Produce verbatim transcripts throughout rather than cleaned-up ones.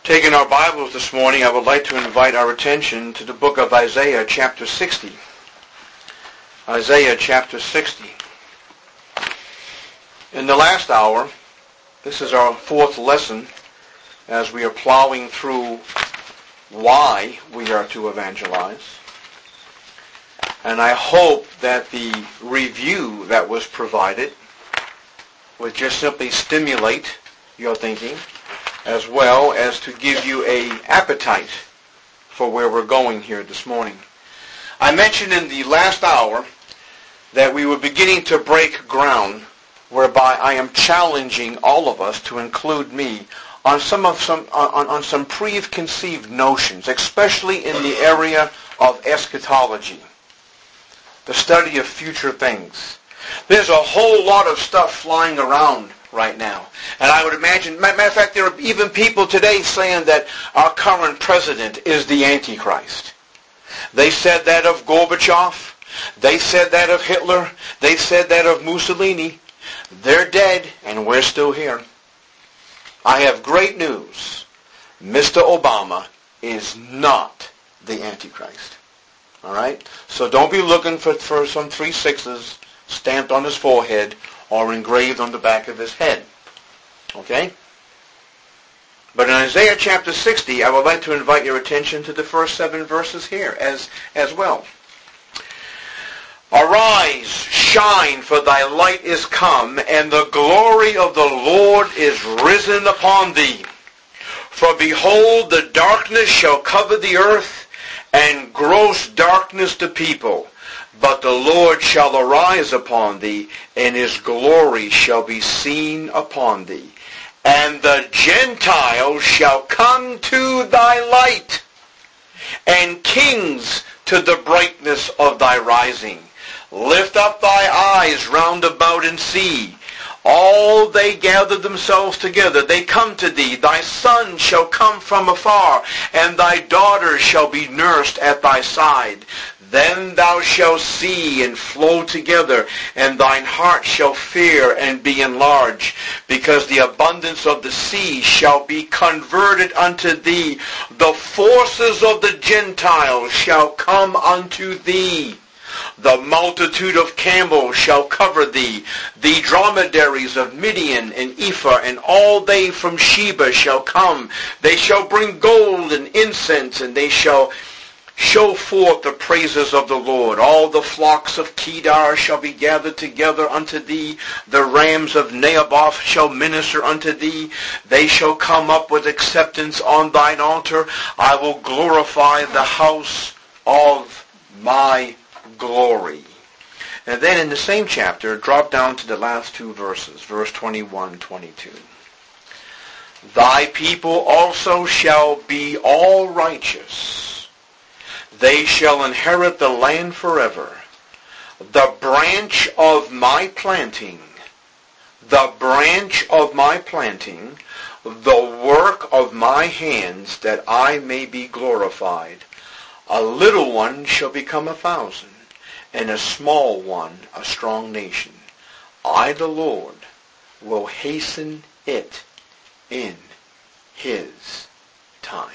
Taking our Bibles this morning, I would like to invite our attention to the book of Isaiah chapter sixty. Isaiah chapter sixty. In the last hour, this is our fourth lesson as we are plowing through why we are to evangelize. And I hope that the review that was provided would just simply stimulate your thinking, as well as to give you an appetite for where we're going here this morning. I mentioned in the last hour that we were beginning to break ground whereby I am challenging all of us, to include me, on some of some on, on some preconceived notions, especially in the area of eschatology, the study of future things. There's a whole lot of stuff flying around right now. And I would imagine, matter of fact, there are even people today saying that our current president is the Antichrist. They said that of Gorbachev. They said that of Hitler. They said that of Mussolini. They're dead, and we're still here. I have great news. Mister Obama is not the Antichrist. All right? So don't be looking for, for some three sixes stamped on his forehead or engraved on the back of his head. Okay? But in Isaiah chapter sixty, I would like to invite your attention to the first seven verses here as, as well. Arise, shine, for thy light is come, and the glory of the Lord is risen upon thee. For behold, the darkness shall cover the earth, and gross darkness the people. But the Lord shall arise upon thee, and his glory shall be seen upon thee. And the Gentiles shall come to thy light, and kings to the brightness of thy rising. Lift up thy eyes round about and see. All they gather themselves together, they come to thee. Thy son shall come from afar, and thy daughter shall be nursed at thy side. Then thou shalt see and flow together, and thine heart shall fear and be enlarged, because the abundance of the sea shall be converted unto thee. The forces of the Gentiles shall come unto thee. The multitude of camels shall cover thee. The dromedaries of Midian and Ephah, and all they from Sheba shall come. They shall bring gold and incense, and they shall show forth the praises of the Lord. All the flocks of Kedar shall be gathered together unto thee. The rams of Naboth shall minister unto thee. They shall come up with acceptance on thine altar. I will glorify the house of my glory. And then in the same chapter, drop down to the last two verses, verse twenty-one, twenty-two. Thy people also shall be all righteous. They shall inherit the land forever. The branch of my planting, the branch of my planting, the work of my hands, that I may be glorified. A little one shall become a thousand, and a small one a strong nation. I, the Lord, will hasten it in his time.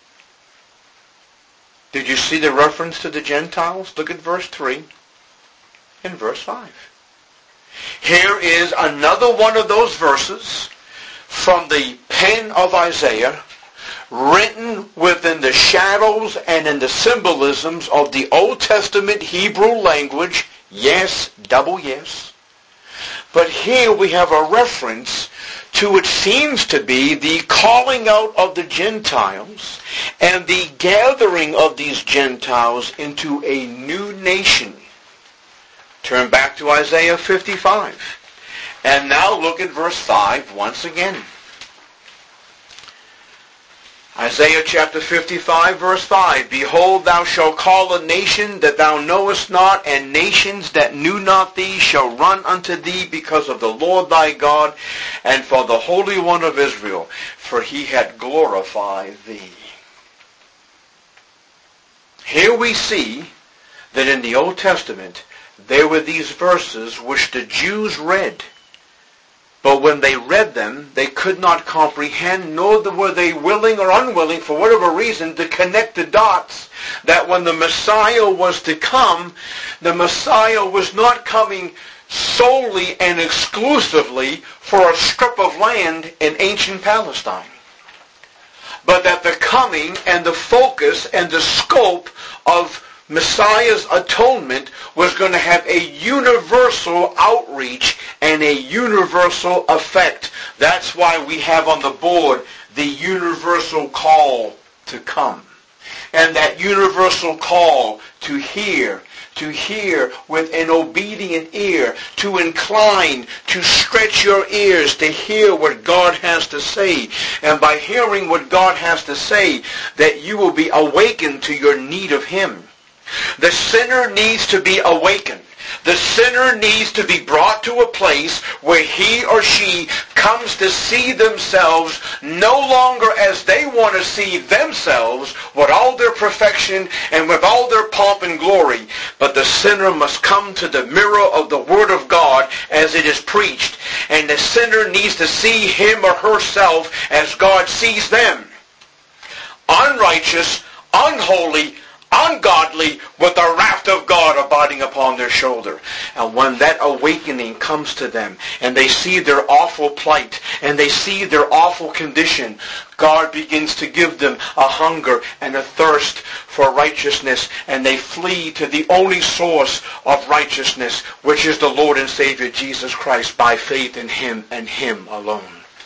Did you see the reference to the Gentiles? Look at verse three and verse five. Here is another one of those verses from the pen of Isaiah, written within the shadows and in the symbolisms of the Old Testament Hebrew language. Yes, double yes. But here we have a reference to, it seems to be, the calling out of the Gentiles and the gathering of these Gentiles into a new nation. Turn back to Isaiah fifty-five. And now look at verse five once again. Isaiah chapter fifty-five, verse five. Behold, thou shalt call a nation that thou knowest not, and nations that knew not thee shall run unto thee, because of the Lord thy God, and for the Holy One of Israel, for he hath glorified thee. Here we see that in the Old Testament there were these verses which the Jews read But when they read them, they could not comprehend, nor were they willing or unwilling, for whatever reason, to connect the dots that when the Messiah was to come, the Messiah was not coming solely and exclusively for a strip of land in ancient Palestine, but that the coming and the focus and the scope of Messiah's atonement was going to have a universal outreach and a universal effect. That's why we have on the board the universal call to come. And that universal call to hear, to hear with an obedient ear, to incline, to stretch your ears to hear what God has to say. And by hearing what God has to say, that you will be awakened to your need of Him. The sinner needs to be awakened. The sinner needs to be brought to a place where he or she comes to see themselves no longer as they want to see themselves with all their perfection and with all their pomp and glory, but the sinner must come to the mirror of the Word of God as it is preached, and the sinner needs to see him or herself as God sees them. Unrighteous, unholy, ungodly, with the wrath of God abiding upon their shoulder. And when that awakening comes to them, and they see their awful plight, and they see their awful condition, God begins to give them a hunger and a thirst for righteousness, and they flee to the only source of righteousness, which is the Lord and Savior Jesus Christ, by faith in Him and Him alone.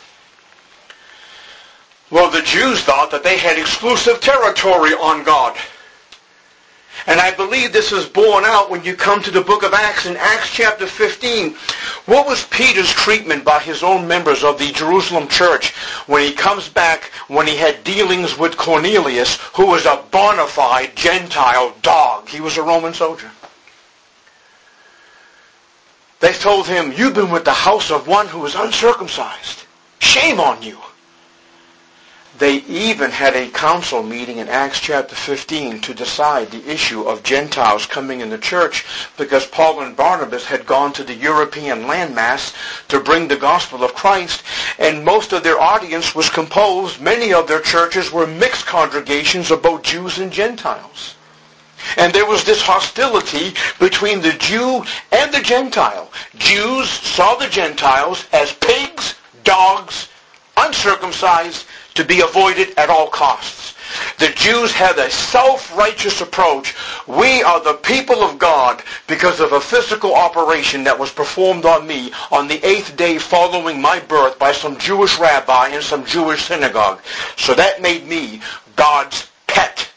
Well, the Jews thought that they had exclusive territory on God. And I believe this is borne out when you come to the book of Acts. In Acts chapter fifteen, what was Peter's treatment by his own members of the Jerusalem church when he comes back, when he had dealings with Cornelius, who was a bona fide Gentile dog? He was a Roman soldier. They told him, "You've been with the house of one who is uncircumcised. Shame on you." They even had a council meeting in Acts chapter fifteen to decide the issue of Gentiles coming in the church, because Paul and Barnabas had gone to the European landmass to bring the gospel of Christ, and most of their audience was composed, many of their churches were mixed congregations of both Jews and Gentiles. And there was this hostility between the Jew and the Gentile. Jews saw the Gentiles as pigs, dogs, uncircumcised, to be avoided at all costs. The Jews had a self-righteous approach. We are the people of God because of a physical operation that was performed on me on the eighth day following my birth by some Jewish rabbi in some Jewish synagogue. So that made me God's pet.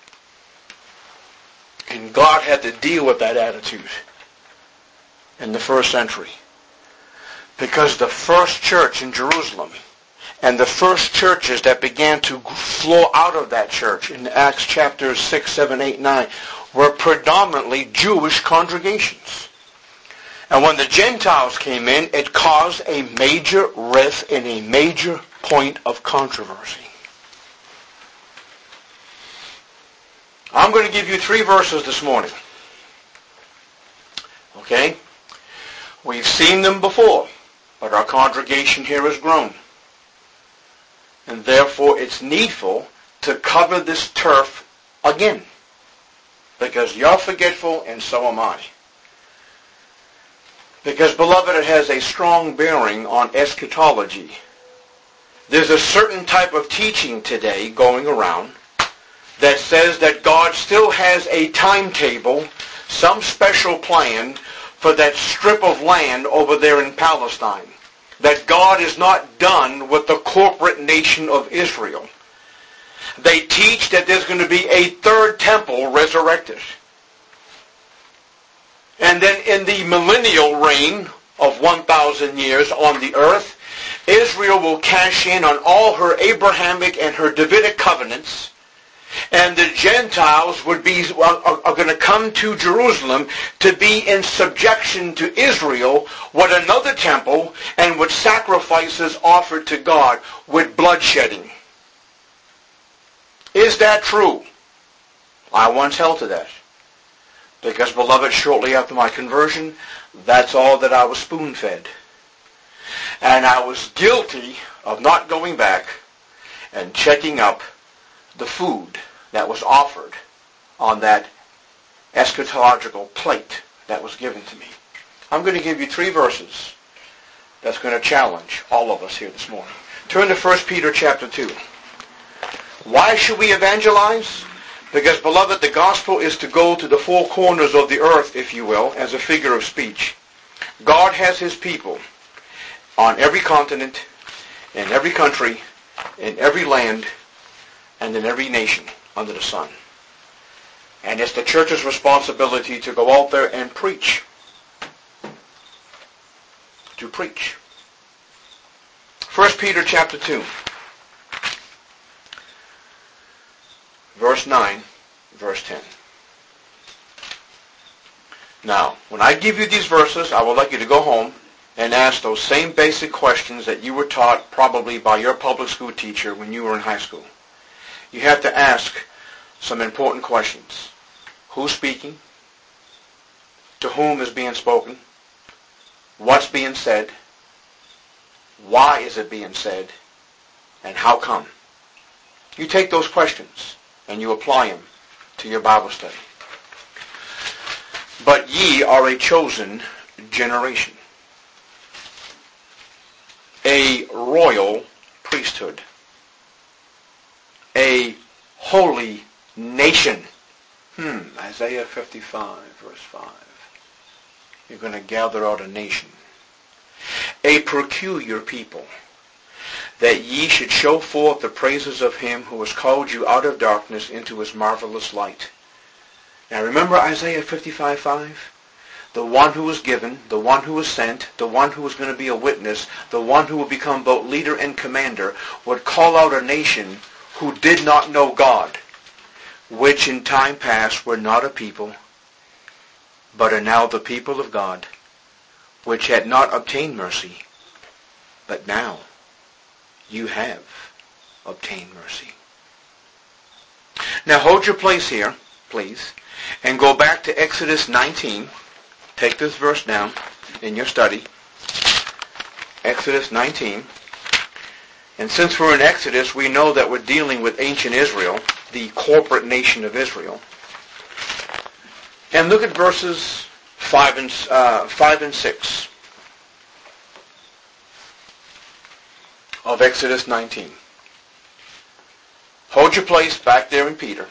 And God had to deal with that attitude in the first century. Because the first church in Jerusalem and the first churches that began to flow out of that church in Acts chapters six, seven, eight, nine were predominantly Jewish congregations. And when the Gentiles came in, it caused a major rift and a major point of controversy. I'm going to give you three verses this morning. Okay? We've seen them before, but our congregation here has grown. And therefore it's needful to cover this turf again. Because you're forgetful and so am I. Because, beloved, it has a strong bearing on eschatology. There's a certain type of teaching today going around that says that God still has a timetable, some special plan for that strip of land over there in Palestine. That God is not done with the corporate nation of Israel. They teach that there's going to be a third temple resurrected. And then in the millennial reign of one thousand years on the earth, Israel will cash in on all her Abrahamic and her Davidic covenants, and the Gentiles would be are, are going to come to Jerusalem to be in subjection to Israel with another temple and with sacrifices offered to God with bloodshedding. Is that true? I once held to that. Because, beloved, shortly after my conversion, that's all that I was spoon-fed. And I was guilty of not going back and checking up the food that was offered on that eschatological plate that was given to me. I'm going to give you three verses that's going to challenge all of us here this morning. Turn to First Peter chapter two. Why should we evangelize? Because, beloved, the gospel is to go to the four corners of the earth, if you will, as a figure of speech. God has his people on every continent, in every country, in every land, and in every nation under the sun. And it's the church's responsibility to go out there and preach. To preach. First Peter chapter two. Verse nine, verse ten. Now, when I give you these verses, I would like you to go home and ask those same basic questions that you were taught probably by your public school teacher when you were in high school. You have to ask some important questions. Who's speaking? To whom is being spoken? What's being said? Why is it being said? And how come? You take those questions and you apply them to your Bible study. But ye are a chosen generation, a royal priesthood, a holy nation. Hmm, Isaiah fifty-five, verse five. You're going to gather out a nation. A peculiar people, that ye should show forth the praises of him who has called you out of darkness into his marvelous light. Now remember Isaiah fifty-five, five? The one who was given, the one who was sent, the one who was going to be a witness, the one who would become both leader and commander, would call out a nation who did not know God, which in time past were not a people, but are now the people of God, which had not obtained mercy, but now you have obtained mercy. Now hold your place here, please, and go back to Exodus nineteen. Take this verse down in your study. Exodus nineteen. And since we're in Exodus, we know that we're dealing with ancient Israel, the corporate nation of Israel. And look at verses five and uh, five and six of Exodus nineteen. Hold your place back there in Peter.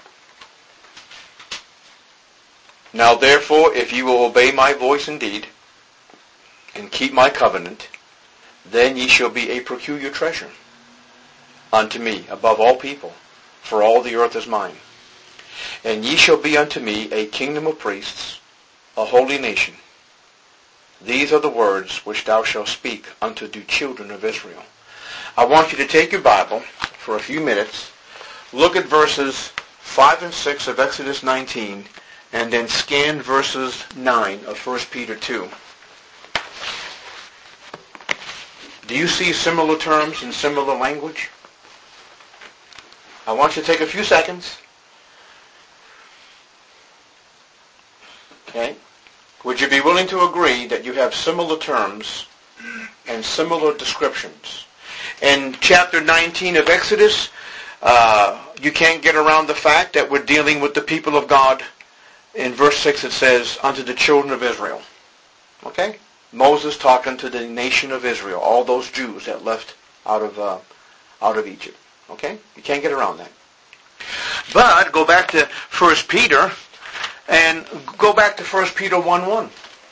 Now therefore, if you will obey my voice indeed, and keep my covenant, then ye shall be a peculiar treasure unto me above all people, for all the earth is mine. And ye shall be unto me a kingdom of priests, a holy nation. These are the words which thou shalt speak unto the children of Israel. I want you to take your Bible for a few minutes, look at verses five and six of Exodus nineteen, and then scan verses nine of First Peter two. Do you see similar terms and similar language? I want you to take a few seconds. Okay? Would you be willing to agree that you have similar terms and similar descriptions? In chapter nineteen of Exodus, uh, you can't get around the fact that we're dealing with the people of God. In verse six it says, unto the children of Israel. Okay? Moses talking to the nation of Israel, all those Jews that left out of uh, out of Egypt. Okay? You can't get around that. But go back to First Peter, and go back to First Peter one one.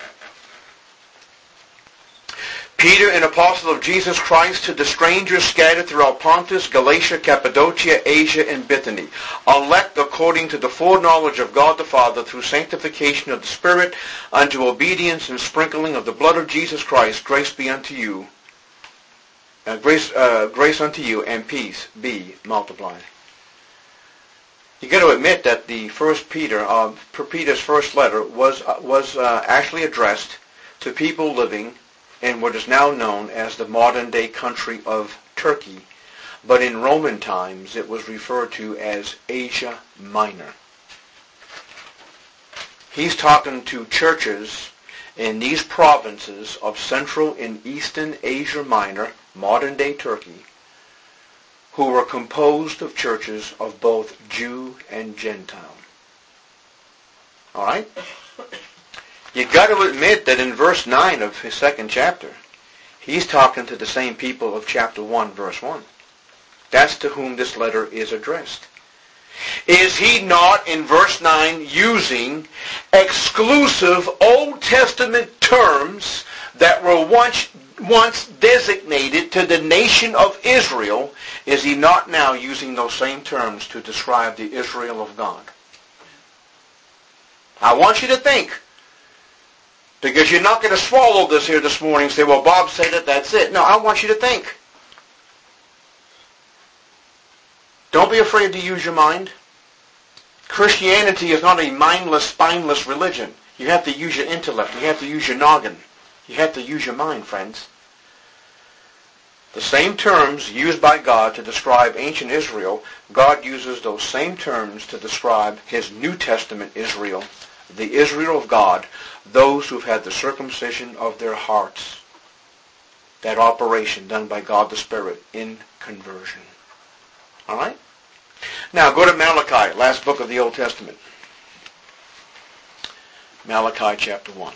Peter, an apostle of Jesus Christ, to the strangers scattered throughout Pontus, Galatia, Cappadocia, Asia, and Bithynia, elect according to the foreknowledge of God the Father, through sanctification of the Spirit, unto obedience and sprinkling of the blood of Jesus Christ, grace be unto you, uh, grace, uh, grace unto you, and peace be multiplied. You got to admit that the First Peter, uh, Peter's first letter, was uh, was uh, actually addressed to people living in what is now known as the modern-day country of Turkey. But in Roman times, it was referred to as Asia Minor. He's talking to churches in these provinces of Central and Eastern Asia Minor, modern-day Turkey, who were composed of churches of both Jew and Gentile. All right? You've got to admit that in verse nine of his second chapter, he's talking to the same people of chapter one, verse one. That's to whom this letter is addressed. Is he not, in verse nine, using exclusive Old Testament terms that were once, once designated to the nation of Israel? Is he not now using those same terms to describe the Israel of God? I want you to think. Because you're not going to swallow this here this morning and say, well, Bob said it, that's it. No, I want you to think. Don't be afraid to use your mind. Christianity is not a mindless, spineless religion. You have to use your intellect. You have to use your noggin. You have to use your mind, friends. The same terms used by God to describe ancient Israel, God uses those same terms to describe his New Testament Israel, the Israel of God, those who've had the circumcision of their hearts. That operation done by God the Spirit in conversion. All right? Now go to Malachi, last book of the Old Testament. Malachi chapter one.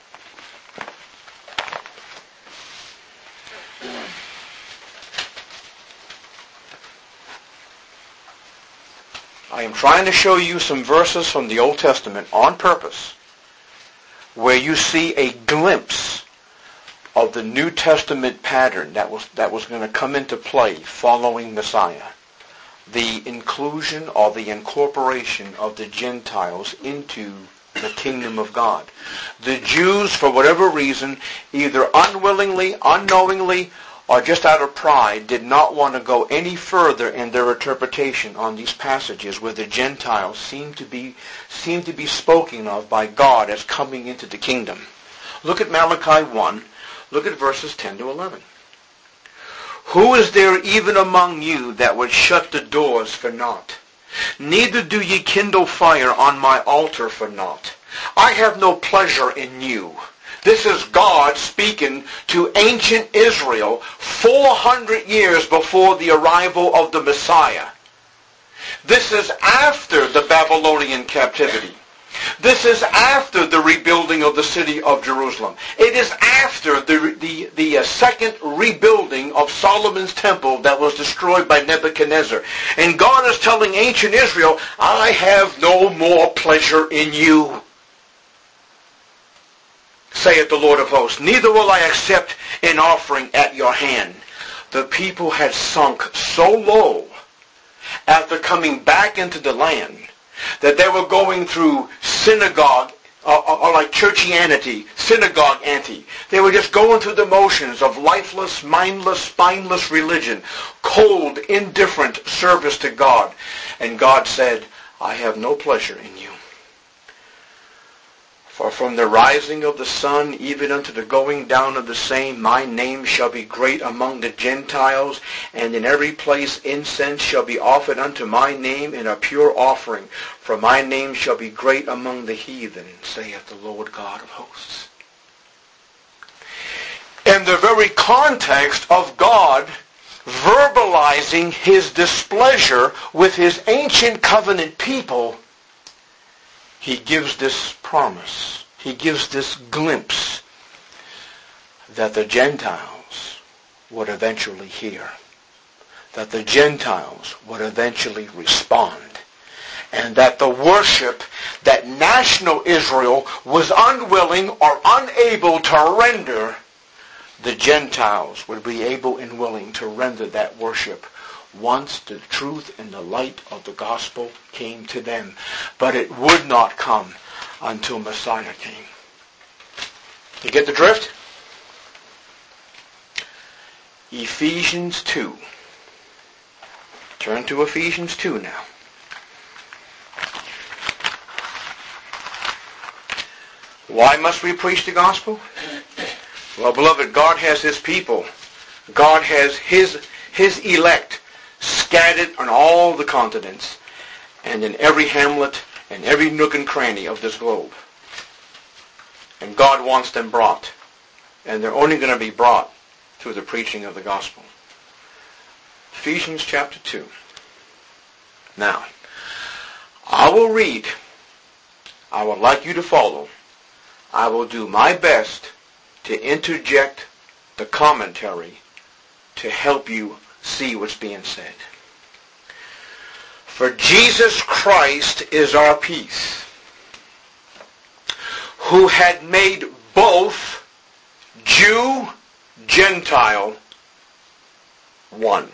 I am trying to show you some verses from the Old Testament on purpose where you see a glimpse of the New Testament pattern that was that was going to come into play following Messiah. The inclusion or the incorporation of the Gentiles into the kingdom of God. The Jews, for whatever reason, either unwillingly, unknowingly, or just out of pride, did not want to go any further in their interpretation on these passages where the Gentiles seem to be seem to be spoken of by God as coming into the kingdom. Look at Malachi one. Look at verses ten to eleven. Who is there even among you that would shut the doors for naught? Neither do ye kindle fire on my altar for naught. I have no pleasure in you. This is God speaking to ancient Israel four hundred years before the arrival of the Messiah. This is after the Babylonian captivity. This is after the rebuilding of the city of Jerusalem. It is after the, the, the uh, second rebuilding of Solomon's temple that was destroyed by Nebuchadnezzar. And God is telling ancient Israel, I have no more pleasure in you, saith the Lord of hosts. Neither will I accept an offering at your hand. The people had sunk so low after coming back into the land that they were going through synagogue, or, or, or like churchianity, synagogue anti. They were just going through the motions of lifeless, mindless, spineless religion, cold, indifferent service to God. And God said, I have no pleasure in you. For from the rising of the sun even unto the going down of the same, my name shall be great among the Gentiles, and in every place incense shall be offered unto my name in a pure offering. For my name shall be great among the heathen, saith the Lord God of hosts. In the very context of God verbalizing his displeasure with his ancient covenant people, he gives this promise, he gives this glimpse that the Gentiles would eventually hear, that the Gentiles would eventually respond, and that the worship that national Israel was unwilling or unable to render, the Gentiles would be able and willing to render that worship once the truth and the light of the gospel came to them. But it would not come until Messiah came. You get the drift? Ephesians two. Turn to Ephesians two now. Why must we preach the gospel? Well, beloved, God has his people. God has his, his elect scattered on all the continents and in every hamlet and every nook and cranny of this globe. And God wants them brought. And they're only going to be brought through the preaching of the gospel. Ephesians chapter two. Now, I will read. I would like you to follow. I will do my best to interject the commentary to help you see what's being said. For Jesus Christ is our peace, who had made both Jew, Gentile, one.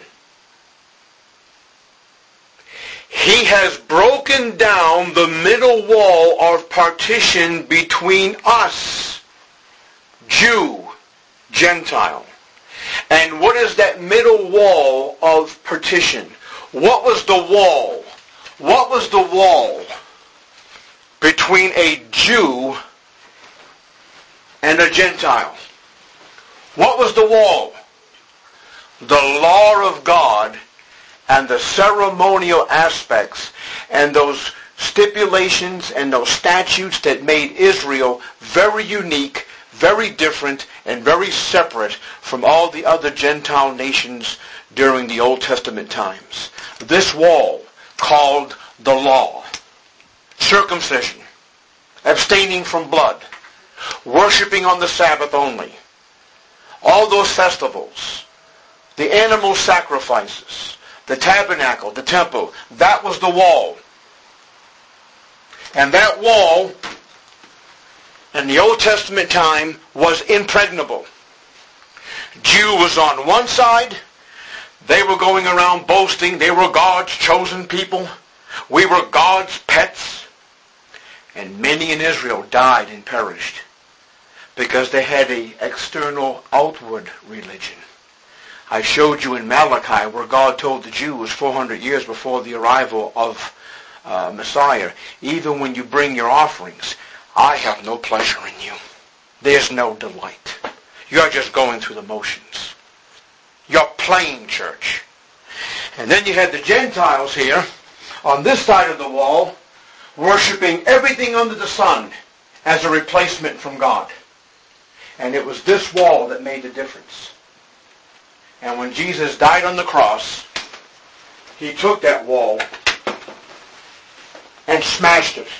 He has broken down the middle wall of partition between us, Jew, Gentile. And what is that middle wall of partition? What was the wall? What was the wall between a Jew and a Gentile? What was the wall? The law of God and the ceremonial aspects and those stipulations and those statutes that made Israel very unique, very different, and very separate from all the other Gentile nations during the Old Testament times. This wall called the law. Circumcision, abstaining from blood, worshiping on the Sabbath only, all those festivals, the animal sacrifices, the tabernacle, the temple, that was the wall. And that wall in the Old Testament time was impregnable. Jew was on one side. They were going around boasting. They were God's chosen people. We were God's pets. And many in Israel died and perished because they had an external, outward religion. I showed you in Malachi where God told the Jews four hundred years before the arrival of uh, Messiah, even when you bring your offerings, I have no pleasure in you. There's no delight. You're just going through the motions. You're playing church. And then you had the Gentiles here on this side of the wall worshiping everything under the sun as a replacement from God. And it was this wall that made the difference. And when Jesus died on the cross, he took that wall and smashed it.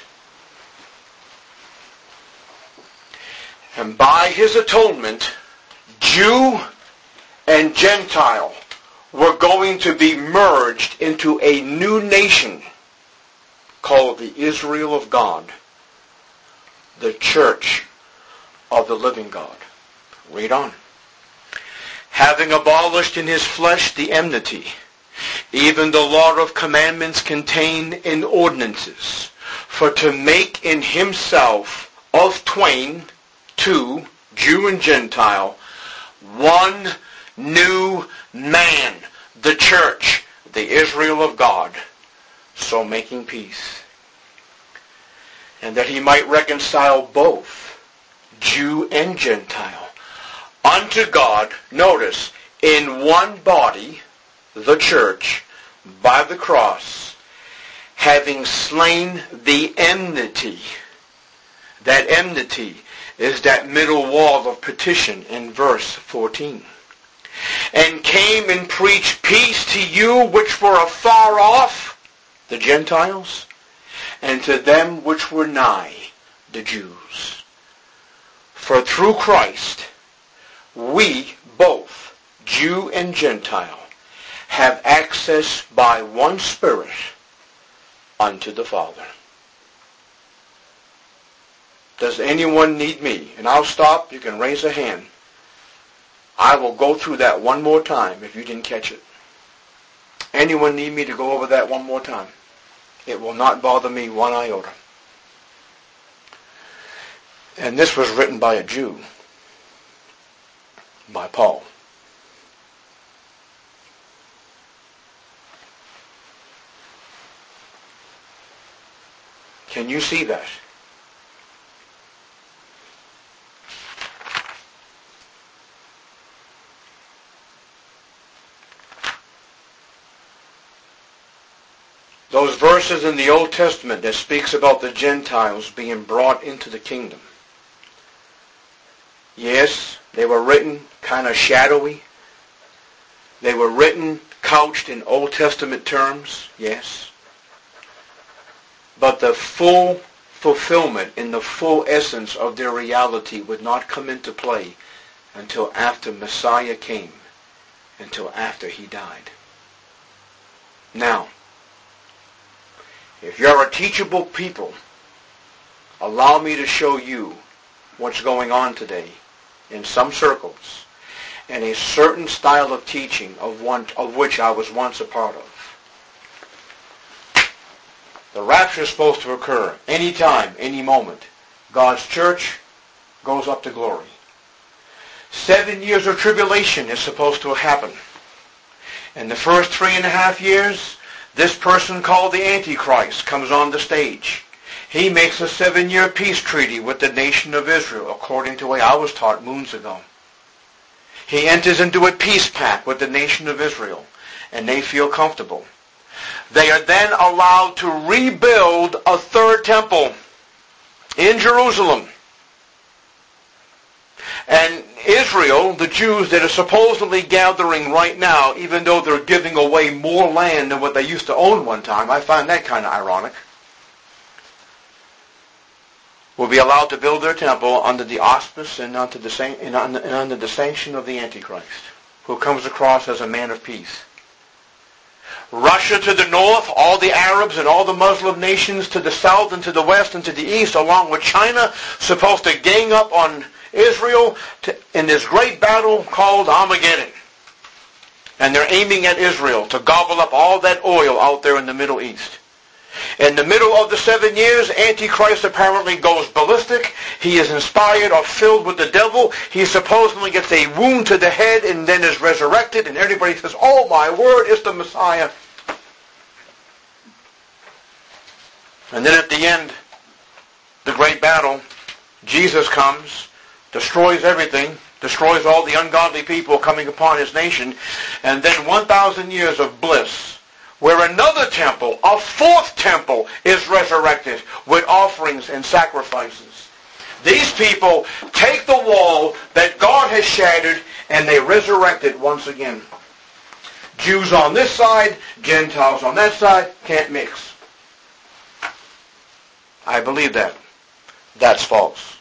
And by his atonement, Jew and Gentile were going to be merged into a new nation called the Israel of God, the church of the living God. Read on. Having abolished in his flesh the enmity, even the law of commandments contained in ordinances, for to make in himself of twain, two, Jew and Gentile, one new man, the church, the Israel of God, so making peace. And that he might reconcile both, Jew and Gentile, unto God, notice, in one body, the church, by the cross, having slain the enmity. That enmity is that middle wall of partition in verse fourteen. And came and preached peace to you which were afar off, the Gentiles, and to them which were nigh, the Jews. For through Christ, we both, Jew and Gentile, have access by one Spirit unto the Father. Does anyone need me? And I'll stop. You can raise a hand. I will go through that one more time if you didn't catch it. Anyone need me to go over that one more time? It will not bother me one iota. And this was written by a Jew, by Paul. Can you see that? Those verses in the Old Testament that speaks about the Gentiles being brought into the kingdom. Yes, they were written kind of shadowy. They were written, couched in Old Testament terms, yes. But the full fulfillment in the full essence of their reality would not come into play until after Messiah came, until after he died. Now, if you're a teachable people, allow me to show you what's going on today in some circles and a certain style of teaching of one of which I was once a part of. The rapture is supposed to occur any time, any moment. God's church goes up to glory. Seven years of tribulation is supposed to happen. In the first three and a half years, this person called the Antichrist comes on the stage. He makes a seven-year peace treaty with the nation of Israel, according to the way I was taught moons ago. He enters into a peace pact with the nation of Israel, and they feel comfortable. They are then allowed to rebuild a third temple in Jerusalem. And Israel, the Jews that are supposedly gathering right now, even though they're giving away more land than what they used to own one time, I find that kind of ironic, will be allowed to build their temple under the auspice and under the, san- and under, and under the sanction of the Antichrist, who comes across as a man of peace. Russia to the north, all the Arabs and all the Muslim nations to the south and to the west and to the east, along with China, supposed to gang up on Israel to, in this great battle called Armageddon. And they're aiming at Israel to gobble up all that oil out there in the Middle East. In the middle of the seven years, Antichrist apparently goes ballistic. He is inspired or filled with the devil. He supposedly gets a wound to the head and then is resurrected. And everybody says, oh my word, it's the Messiah. And then at the end, the great battle, Jesus comes, destroys everything, destroys all the ungodly people coming upon his nation, and then one thousand years of bliss, where another temple, a fourth temple, is resurrected with offerings and sacrifices. These people take the wall that God has shattered and they resurrect it once again. Jews on this side, Gentiles on that side, can't mix. I believe that. That's false.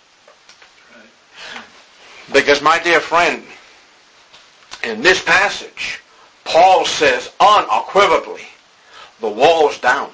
Because, my dear friend, in this passage, Paul says unequivocally, the wall's down.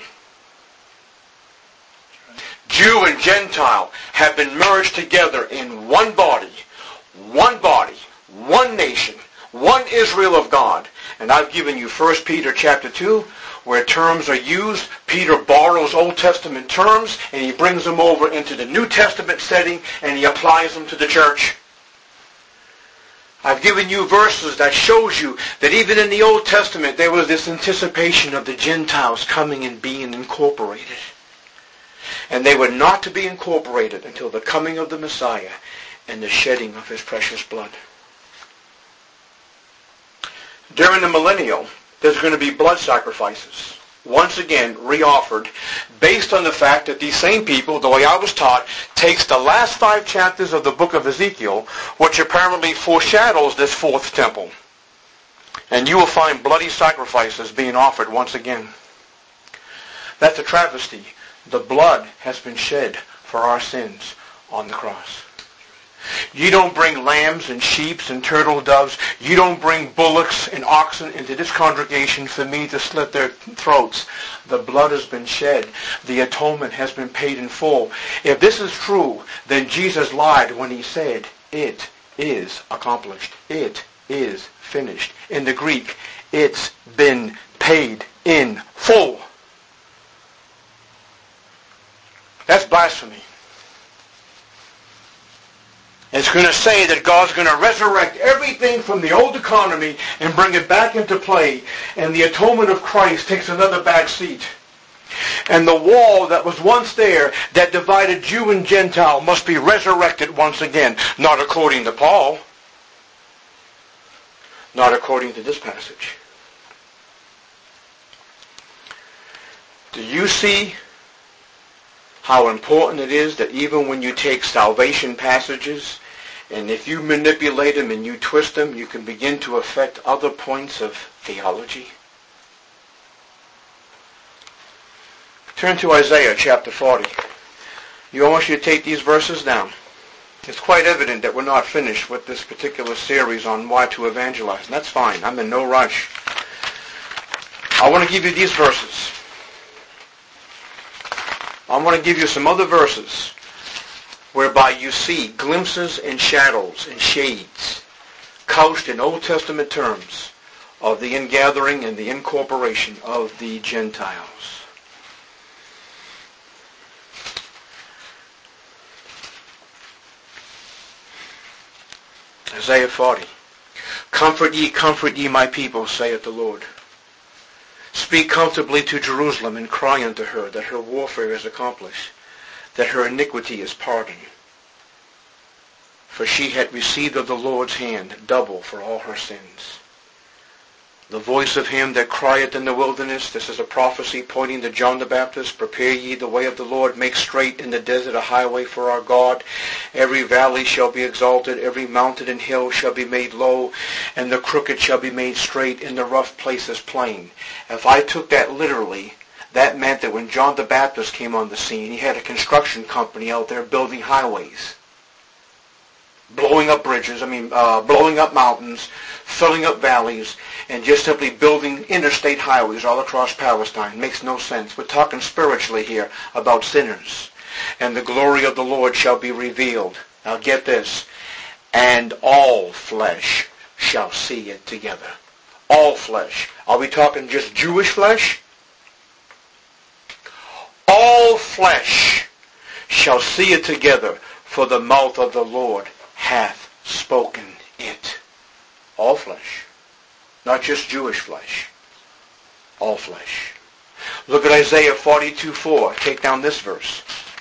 Jew and Gentile have been merged together in one body, one body, one nation, one Israel of God. And I've given you First Peter chapter two, where terms are used. Peter borrows Old Testament terms, and he brings them over into the New Testament setting, and he applies them to the church. I've given you verses that shows you that even in the Old Testament there was this anticipation of the Gentiles coming and being incorporated. And they were not to be incorporated until the coming of the Messiah and the shedding of his precious blood. During the millennial, there's going to be blood sacrifices, once again reoffered, based on the fact that these same people, the way I was taught, takes the last five chapters of the book of Ezekiel, which apparently foreshadows this fourth temple. And you will find bloody sacrifices being offered once again. That's a travesty. The blood has been shed for our sins on the cross. You don't bring lambs and sheep and turtle doves. You don't bring bullocks and oxen into this congregation for me to slit their throats. The blood has been shed. The atonement has been paid in full. If this is true, then Jesus lied when he said, it is accomplished. It is finished. In the Greek, it's been paid in full. That's blasphemy. It's going to say that God's going to resurrect everything from the old economy and bring it back into play. And the atonement of Christ takes another back seat. And the wall that was once there that divided Jew and Gentile must be resurrected once again. Not according to Paul. Not according to this passage. Do you see how important it is that even when you take salvation passages And if you manipulate them and you twist them, you can begin to affect other points of theology. Turn to Isaiah chapter forty. You, I want you to take these verses down. It's quite evident that we're not finished with this particular series on why to evangelize. And that's fine. I'm in no rush. I want to give you these verses. I want to give you some other verses whereby you see glimpses and shadows and shades couched in Old Testament terms of the ingathering and the incorporation of the Gentiles. Isaiah forty. Comfort ye, comfort ye my people, saith the Lord. Speak comfortably to Jerusalem, and cry unto her that her warfare is accomplished, that her iniquity is pardoned. For she had received of the Lord's hand double for all her sins. The voice of him that crieth in the wilderness, this is a prophecy pointing to John the Baptist, prepare ye the way of the Lord, make straight in the desert a highway for our God. Every valley shall be exalted, every mountain and hill shall be made low, and the crooked shall be made straight, and the rough places plain. If I took that literally, that meant that when John the Baptist came on the scene, he had a construction company out there building highways, blowing up bridges, I mean, uh, blowing up mountains, filling up valleys, and just simply building interstate highways all across Palestine. Makes no sense. We're talking spiritually here about sinners. And the glory of the Lord shall be revealed. Now get this. And all flesh shall see it together. All flesh. Are we talking just Jewish flesh? All flesh shall see it together, for the mouth of the Lord hath spoken it. All flesh. Not just Jewish flesh. All flesh. Look at Isaiah forty-two four. Take down this verse.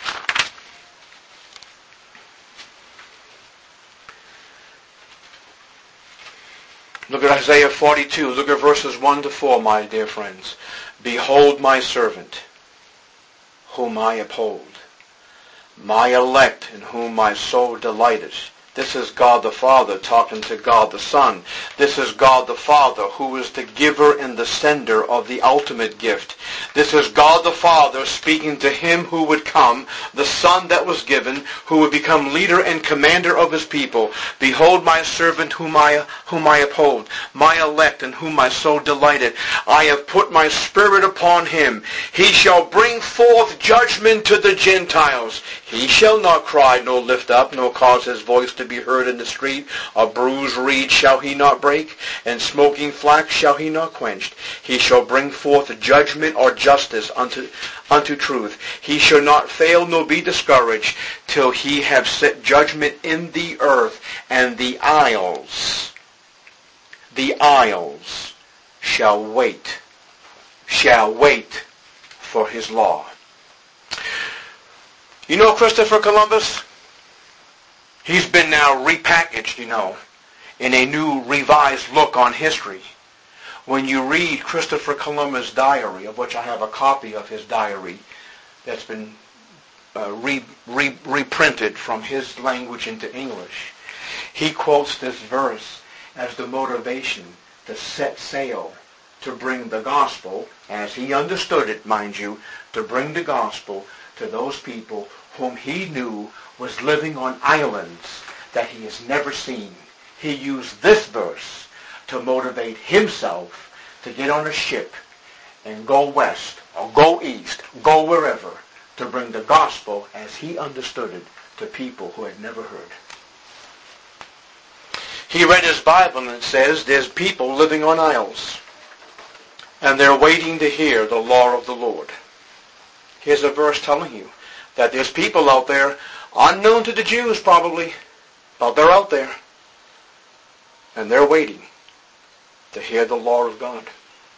Look at Isaiah forty-two. Look at verses one to four, my dear friends. Behold my servant, whom I uphold, my elect, in whom my soul delighteth. This is God the Father talking to God the Son. This is God the Father who is the giver and the sender of the ultimate gift. This is God the Father speaking to him who would come, the Son that was given, who would become leader and commander of his people. Behold my servant whom I, whom I uphold, my elect in whom my soul delighted. I have put my spirit upon him. He shall bring forth judgment to the Gentiles. He shall not cry nor lift up, nor cause his voice to be heard in the street. A bruised reed shall he not break, and smoking flax shall he not quench. He shall bring forth judgment or justice unto, unto truth. He shall not fail nor be discouraged till he have set judgment in the earth, and the isles, the isles shall wait, shall wait for his law. You know Christopher Columbus? He's been now repackaged, you know, in a new revised look on history. When you read Christopher Columbus' diary, of which I have a copy of his diary that's been uh, re, re, reprinted from his language into English, he quotes this verse as the motivation to set sail to bring the gospel, as he understood it, mind you, to bring the gospel to those people whom he knew was living on islands that he has never seen. He used this verse to motivate himself to get on a ship and go west or go east, go wherever, to bring the gospel as he understood it to people who had never heard. He read his Bible and it says there's people living on isles and they're waiting to hear the law of the Lord. Here's a verse telling you that there's people out there, unknown to the Jews probably, but they're out there. And they're waiting to hear the law of God.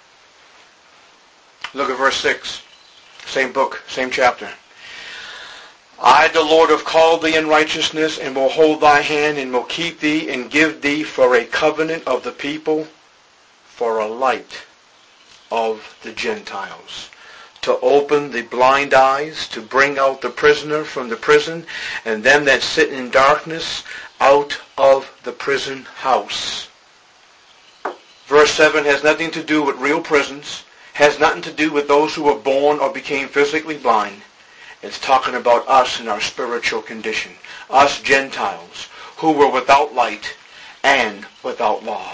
Look at verse six. Same book, same chapter. I, the Lord, have called thee in righteousness, and will hold thy hand, and will keep thee, and give thee for a covenant of the people, for a light of the Gentiles, to open the blind eyes, to bring out the prisoner from the prison, and them that sit in darkness, out of the prison house. Verse seven has nothing to do with real prisons, has nothing to do with those who were born or became physically blind. It's talking about us in our spiritual condition, us Gentiles who were without light and without law.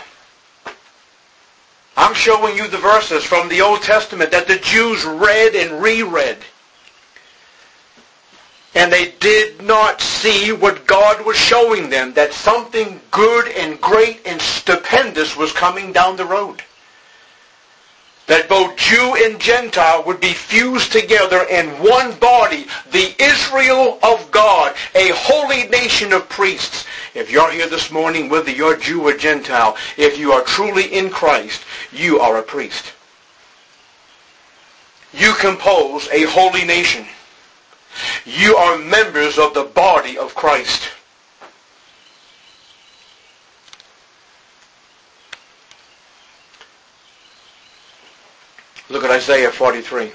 I'm showing you the verses from the Old Testament that the Jews read and reread. And they did not see what God was showing them, that something good and great and stupendous was coming down the road. That both Jew and Gentile would be fused together in one body, the Israel of God, a holy nation of priests. If you're here this morning, whether you're Jew or Gentile, if you are truly in Christ, you are a priest. You compose a holy nation. You are members of the body of Christ. Look at Isaiah forty-three.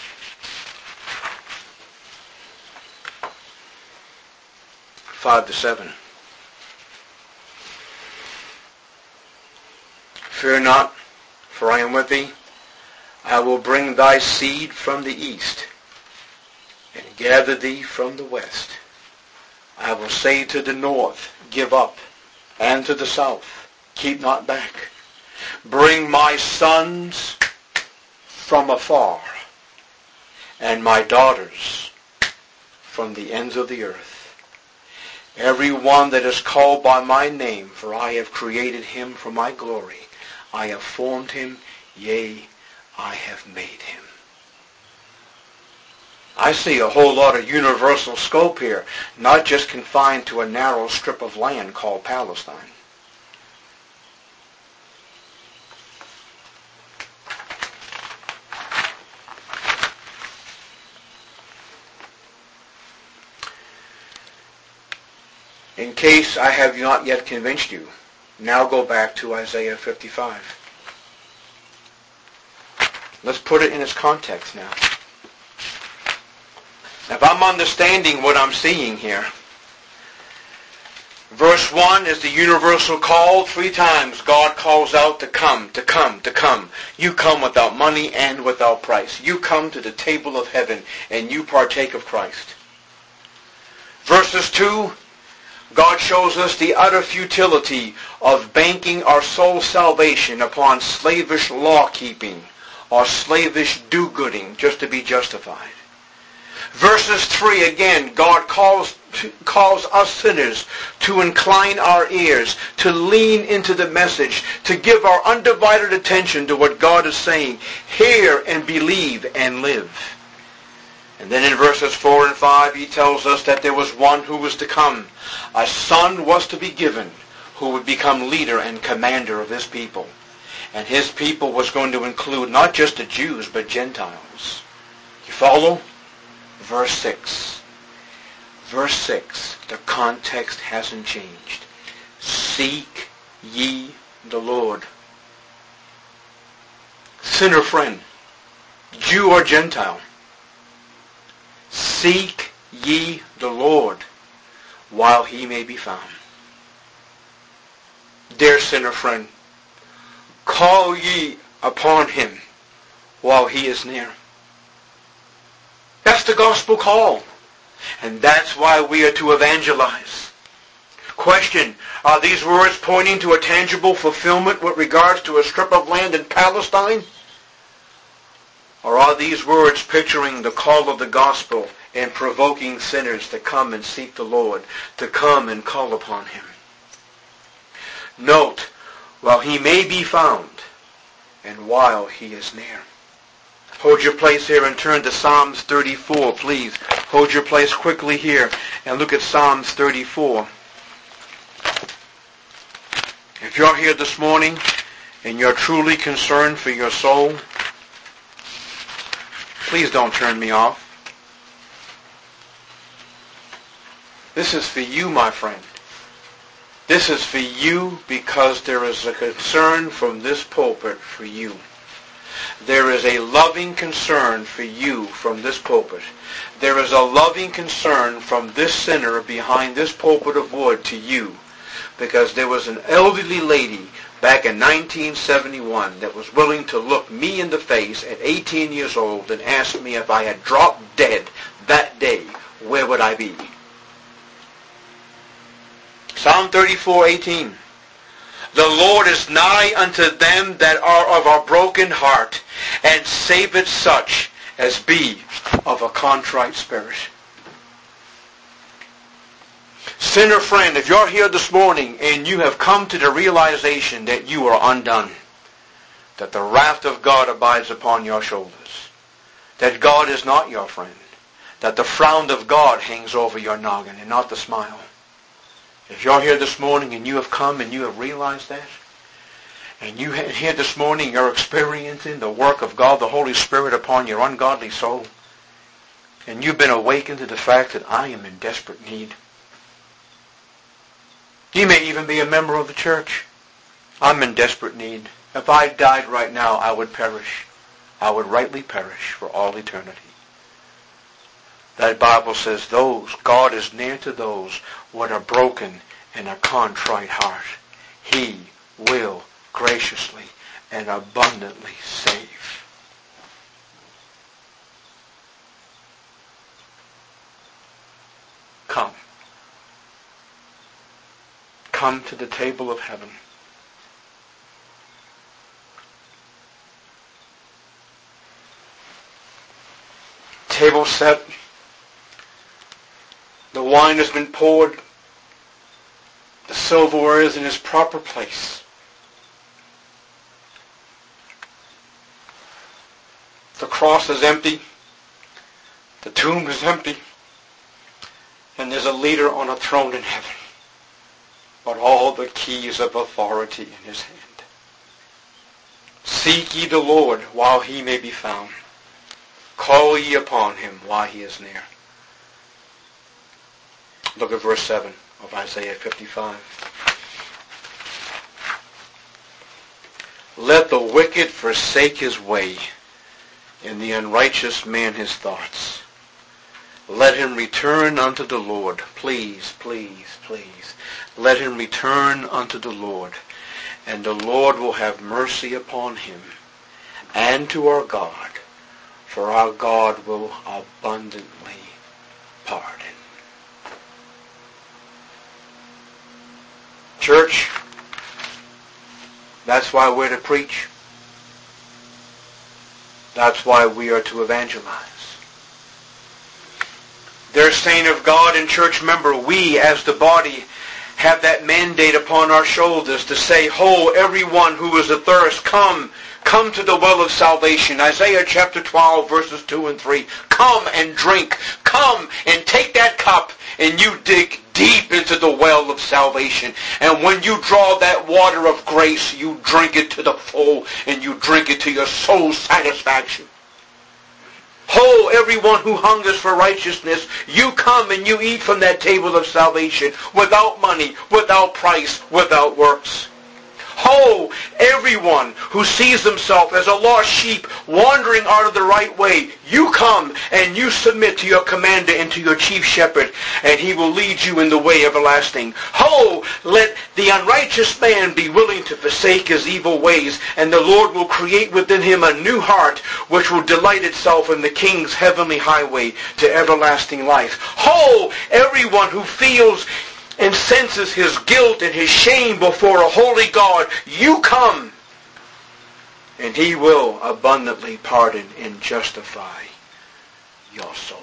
five to seven. Fear not, for I am with thee. I will bring thy seed from the east, and gather thee from the west. I will say to the north, give up, and to the south, keep not back. Bring my sons from afar, and my daughters from the ends of the earth. Every one that is called by my name, for I have created him for my glory. I have formed him, yea, I have made him. I see a whole lot of universal scope here, not just confined to a narrow strip of land called Palestine. In case I have not yet convinced you, now go back to Isaiah fifty-five. Let's put it in its context now. If I'm understanding what I'm seeing here, verse one is the universal call. Three times God calls out to come, to come, to come. You come without money and without price. You come to the table of heaven and you partake of Christ. Verses two, God shows us the utter futility of banking our soul salvation upon slavish law-keeping or slavish do-gooding just to be justified. Verses three, again, God calls, calls us sinners to incline our ears, to lean into the message, to give our undivided attention to what God is saying. Hear and believe and live. And then in verses four and five, he tells us that there was one who was to come. A son was to be given who would become leader and commander of his people. And his people was going to include not just the Jews, but Gentiles. You follow? Verse six. Verse six. The context hasn't changed. Seek ye the Lord. Sinner friend, Jew or Gentile, seek ye the Lord while he may be found. Dear sinner friend, call ye upon him while he is near. That's the gospel call. And that's why we are to evangelize. Question, are these words pointing to a tangible fulfillment with regards to a strip of land in Palestine? Or are these words picturing the call of the gospel and provoking sinners to come and seek the Lord, to come and call upon him? Note, while he may be found, and while he is near. Hold your place here and turn to Psalms thirty-four, please. Hold your place quickly here and look at Psalms thirty-four. If you're here this morning and you're truly concerned for your soul, please don't turn me off. This is for you, my friend. This is for you because there is a concern from this pulpit for you. There is a loving concern for you from this pulpit. There is a loving concern from this sinner behind this pulpit of wood to you because there was an elderly lady back in nineteen seventy-one that was willing to look me in the face at eighteen years old and ask me if I had dropped dead that day, where would I be? Psalm thirty-four eighteen. The Lord is nigh unto them that are of a broken heart, and saveth such as be of a contrite spirit. Sinner friend, if you're here this morning and you have come to the realization that you are undone, that the wrath of God abides upon your shoulders, that God is not your friend, that the frown of God hangs over your noggin and not the smile. If you're here this morning and you have come and you have realized that, and you here this morning you're experiencing the work of God, the Holy Spirit, upon your ungodly soul, and you've been awakened to the fact that I am in desperate need. You may even be a member of the church. I'm in desperate need. If I died right now, I would perish. I would rightly perish for all eternity. That Bible says those, God is near to those what are broken and a contrite heart. He will graciously and abundantly save. Come. Come to the table of heaven. Table set. The wine has been poured. The silverware is in its proper place. The cross is empty. The tomb is empty. And there's a leader on a throne in heaven. But all the keys of authority in his hand. Seek ye the Lord while he may be found. Call ye upon him while he is near. Look at verse seven of Isaiah fifty-five. Let the wicked forsake his way, and the unrighteous man his thoughts. Let him return unto the Lord. Please, please, please. Let him return unto the Lord, and the Lord will have mercy upon him, and to our God, for our God will abundantly pardon. Church, that's why we're to preach. That's why we are to evangelize. Dear saint of God and church member, we as the body have that mandate upon our shoulders to say, Ho, everyone who is athirst, come, come to the well of salvation. Isaiah chapter twelve, verses two and three. Come and drink. Come and take that cup and you dig deep into the well of salvation. And when you draw that water of grace, you drink it to the full and you drink it to your soul's satisfaction. Ho, everyone who hungers for righteousness, you come and you eat from that table of salvation without money, without price, without works. Ho, everyone who sees himself as a lost sheep wandering out of the right way, you come and you submit to your commander and to your chief shepherd, and he will lead you in the way everlasting. Ho, let the unrighteous man be willing to forsake his evil ways, and the Lord will create within him a new heart, which will delight itself in the King's heavenly highway to everlasting life. Ho, everyone who feels and senses his guilt and his shame before a holy God, you come, and he will abundantly pardon and justify your soul.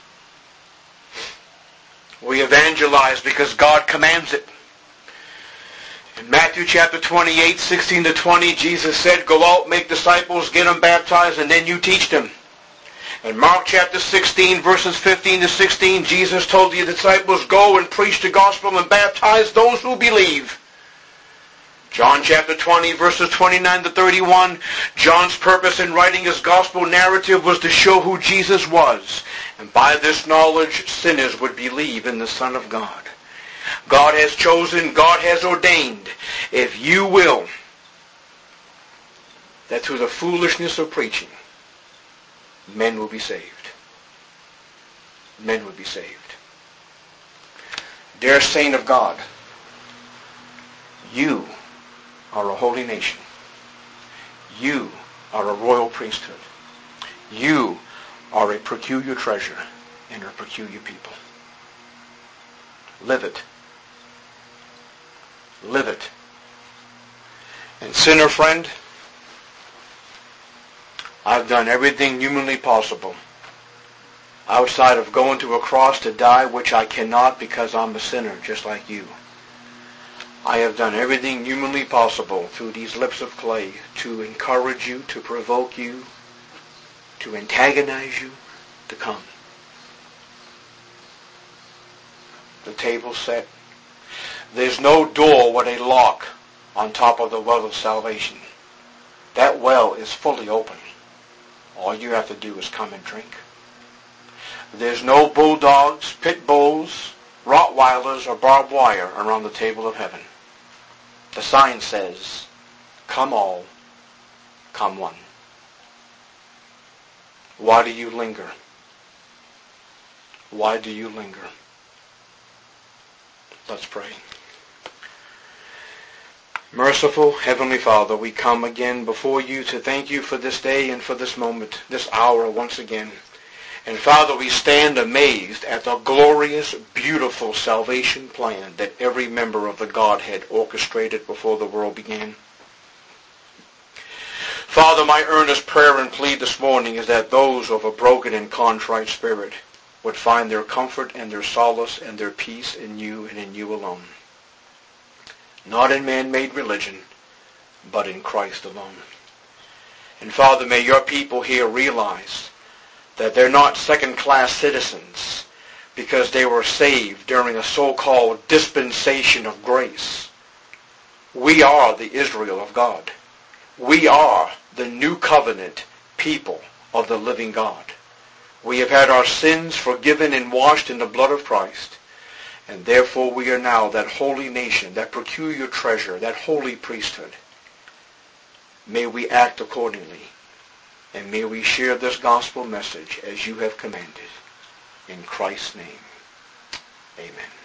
We evangelize because God commands it. In Matthew chapter twenty-eight, sixteen to twenty, Jesus said, go out, make disciples, get them baptized, and then you teach them. In Mark chapter sixteen, verses fifteen to sixteen, Jesus told the disciples, go and preach the gospel and baptize those who believe. John chapter twenty, verses twenty-nine to thirty-one, John's purpose in writing his gospel narrative was to show who Jesus was. And by this knowledge, sinners would believe in the Son of God. God has chosen, God has ordained, if you will, that through the foolishness of preaching, men will be saved. Men will be saved. Dear saint of God, You are a holy nation. You are a royal priesthood. You are a peculiar treasure and a peculiar people. Live it. Live it. And sinner friend, I've done everything humanly possible outside of going to a cross to die, which I cannot because I'm a sinner just like you. I have done everything humanly possible through these lips of clay to encourage you, to provoke you, to antagonize you to come. The table's set. There's no door with a lock on top of the well of salvation. That well is fully open. All you have to do is come and drink. There's no bulldogs, pit bulls, Rottweilers, or barbed wire around the table of heaven. The sign says, come all, come one. Why do you linger? Why do you linger? Let's pray. Merciful Heavenly Father, we come again before you to thank you for this day and for this moment, this hour once again. And Father, we stand amazed at the glorious, beautiful salvation plan that every member of the Godhead orchestrated before the world began. Father, my earnest prayer and plea this morning is that those of a broken and contrite spirit would find their comfort and their solace and their peace in you and in you alone. Not in man-made religion, but in Christ alone. And Father, may your people here realize that they're not second-class citizens because they were saved during a so-called dispensation of grace. We are the Israel of God. We are the new covenant people of the living God. We have had our sins forgiven and washed in the blood of Christ. And therefore we are now that holy nation, that peculiar treasure, that holy priesthood. May we act accordingly. And may we share this gospel message as you have commanded. In Christ's name, amen.